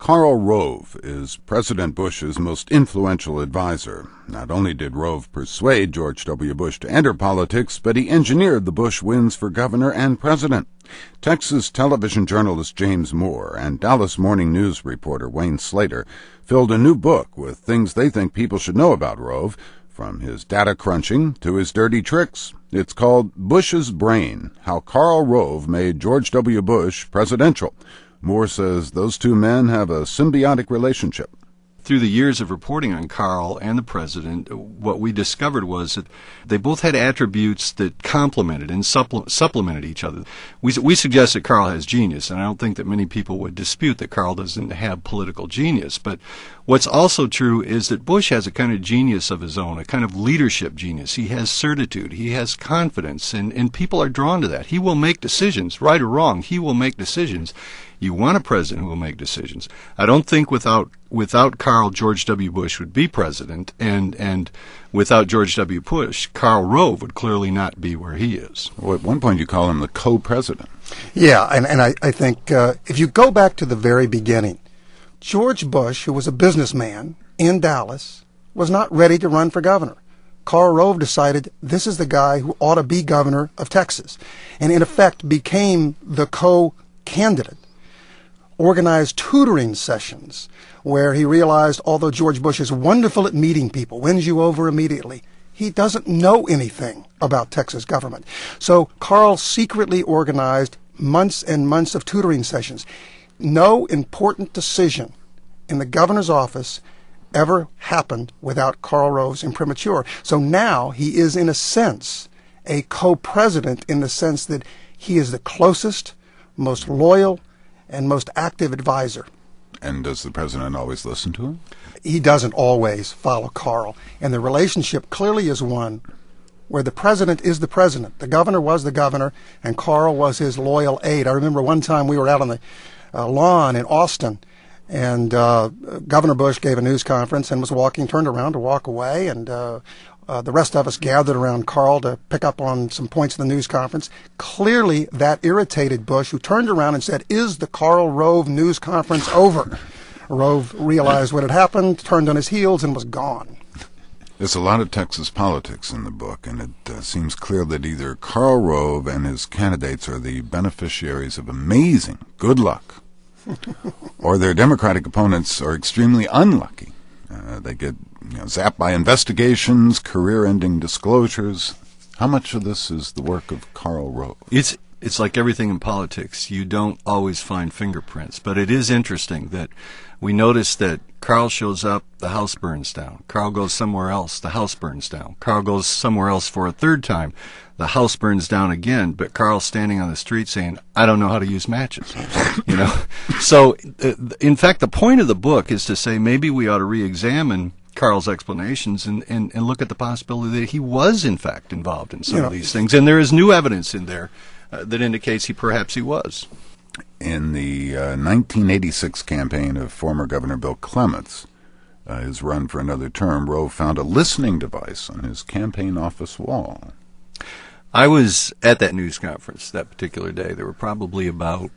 Karl Rove is President Bush's most influential advisor. Not only did Rove persuade George W. Bush to enter politics, but he engineered the Bush wins for governor and president. Texas television journalist James Moore and Dallas Morning News reporter Wayne Slater filled a new book with things they think people should know about Rove, from his data crunching to his dirty tricks. It's called Bush's Brain: How Karl Rove Made George W. Bush Presidential. Moore says those two men have a symbiotic relationship. Through the years of reporting on Karl and the president, what we discovered was that they both had attributes that complemented and supplemented each other. We suggest that Karl has genius, and I don't think that many people would dispute that Karl doesn't have political genius. But what's also true is that Bush has a kind of genius of his own, a kind of leadership genius. He has certitude, he has confidence, and people are drawn to that. He will make decisions, right or wrong. He will make decisions. You want a president who will make decisions. I don't think without Karl, George W. Bush would be president, and without George W. Bush, Karl Rove would clearly not be where he is. Well, at one point you call him the co-president. Yeah, and I think if you go back to the very beginning, George Bush, who was a businessman in Dallas, was not ready to run for governor. Karl Rove decided this is the guy who ought to be governor of Texas, and in effect became the co-candidate. Organized tutoring sessions where he realized although George Bush is wonderful at meeting people, wins you over immediately, he doesn't know anything about Texas government. So Karl secretly organized months and months of tutoring sessions. No important decision in the governor's office ever happened without Karl Rove's imprimatur. So now he is, in a sense, a co-president in the sense that he is the closest, most loyal, and most active advisor. And does the president always listen to him? He doesn't always follow Karl. And the relationship clearly is one where the president is the president. The governor was the governor, and Karl was his loyal aide. I remember one time we were out on the lawn in Austin, and Governor Bush gave a news conference and was turned around to walk away, and the rest of us gathered around Karl to pick up on some points of the news conference. Clearly, that irritated Bush, who turned around and said, "Is the Karl Rove news conference over?" Rove realized what had happened, turned on his heels, and was gone. There's a lot of Texas politics in the book, and it seems clear that either Karl Rove and his candidates are the beneficiaries of amazing good luck, or their Democratic opponents are extremely unlucky. They get zapped by investigations, career-ending disclosures. How much of this is the work of Karl Rove? It's like everything in politics. You don't always find fingerprints, but it is interesting that we notice that Karl shows up, the house burns down. Karl goes somewhere else, the house burns down. Karl goes somewhere else for a third time, the house burns down again, but Karl's standing on the street saying, "I don't know how to use matches." So, in fact, the point of the book is to say maybe we ought to re-examine Karl's explanations and look at the possibility that he was, in fact, involved in some of these things. And there is new evidence in there that indicates perhaps he was. In the 1986 campaign of former Governor Bill Clements, his run for another term, Rove found a listening device on his campaign office wall. I was at that news conference that particular day. There were probably about,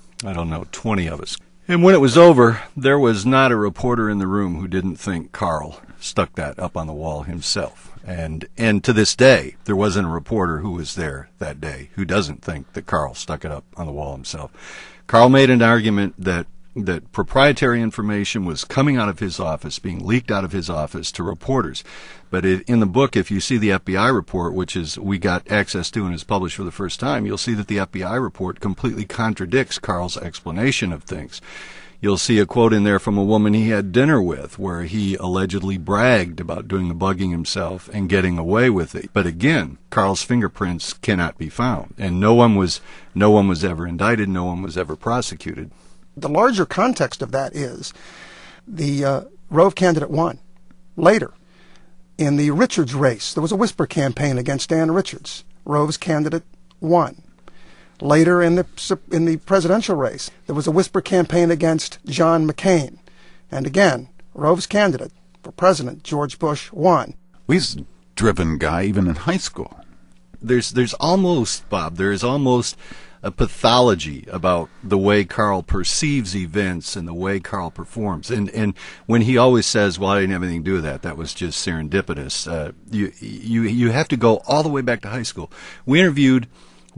20 of us. And when it was over, there was not a reporter in the room who didn't think Karl stuck that up on the wall himself. And to this day, there wasn't a reporter who was there that day who doesn't think that Karl stuck it up on the wall himself. Karl made an argument that proprietary information was coming out of his office, being leaked out of his office to reporters. But in the book, if you see the FBI report, which we got access to and is published for the first time, you'll see that the FBI report completely contradicts Karl's explanation of things. You'll see a quote in there from a woman he had dinner with where he allegedly bragged about doing the bugging himself and getting away with it. But again, Karl's fingerprints cannot be found, and no one was ever indicted, no one was ever prosecuted. The larger context of that is the Rove candidate won. Later, in the Richards race, there was a whisper campaign against Dan Richards. Rove's candidate won. Later in the presidential race, there was a whisper campaign against John McCain. And again, Rove's candidate for president, George Bush, won. He's a driven guy even in high school. There's almost, Bob, there is almost a pathology about the way Carl perceives events and the way Carl performs. And when he always says, well, I didn't have anything to do with that, that was just serendipitous, you have to go all the way back to high school. We interviewed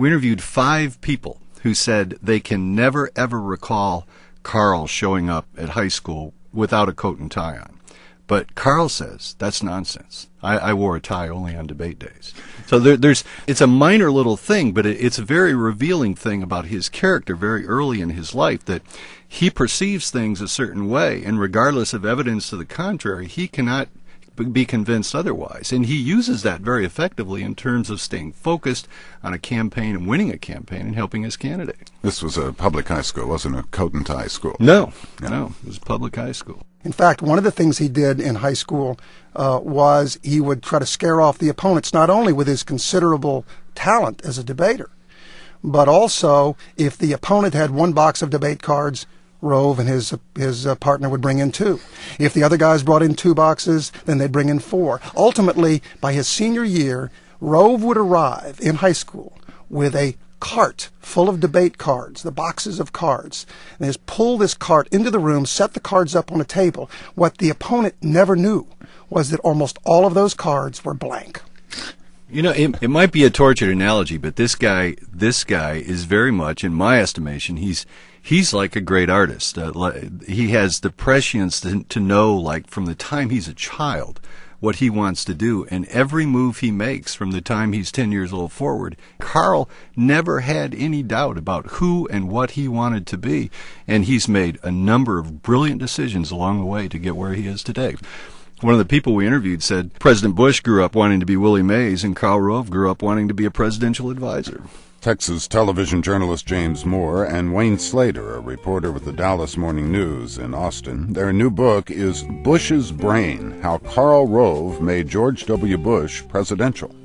5 people who said they can never, ever recall Carl showing up at high school without a coat and tie on. But Carl says that's nonsense. I wore a tie only on debate days. So it's a minor little thing, but it's a very revealing thing about his character very early in his life, that he perceives things a certain way, and regardless of evidence to the contrary, he cannot be convinced otherwise. And he uses that very effectively in terms of staying focused on a campaign and winning a campaign and helping his candidate. This was a public high school, wasn't a coat and tie school. No, it was a public high school. In fact, one of the things he did in high school was he would try to scare off the opponents, not only with his considerable talent as a debater, but also if the opponent had 1 box of debate cards, Rove and his partner would bring in 2. If the other guys brought in 2 boxes, then they'd bring in 4. Ultimately, by his senior year, Rove would arrive in high school with a cart full of debate cards, the boxes of cards, and just pull this cart into the room, set the cards up on a table. What the opponent never knew was that almost all of those cards were blank. You know, it might be a tortured analogy, but this guy is very much, in my estimation, he's like a great artist. He has the prescience to know, like, from the time he's a child, what he wants to do, and every move he makes from the time he's 10 years old forward, Carl never had any doubt about who and what he wanted to be, and he's made a number of brilliant decisions along the way to get where he is today. One of the people we interviewed said President Bush grew up wanting to be Willie Mays, and Karl Rove grew up wanting to be a presidential advisor. Texas television journalist James Moore and Wayne Slater, a reporter with the Dallas Morning News in Austin. Their new book is Bush's Brain: How Karl Rove Made George W. Bush Presidential.